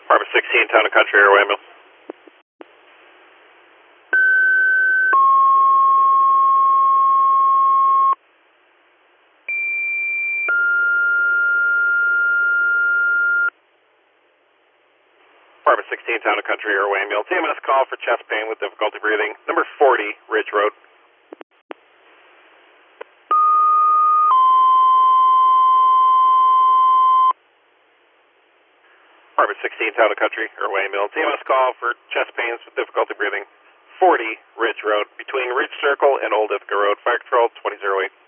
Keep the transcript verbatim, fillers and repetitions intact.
Department sixteen, Town and Country Airway Ambulance. Department sixteen, Town and Country Airway Ambulance. E M S call for chest pain with difficulty breathing. Number forty, Ridge Road. Department sixteen, Town and Country Airway Ambulance. E M S call for chest pains with difficulty breathing. forty, Ridge Road. Between Ridge Circle and Old Ithaca Road. Fire Control, twenty oh eight.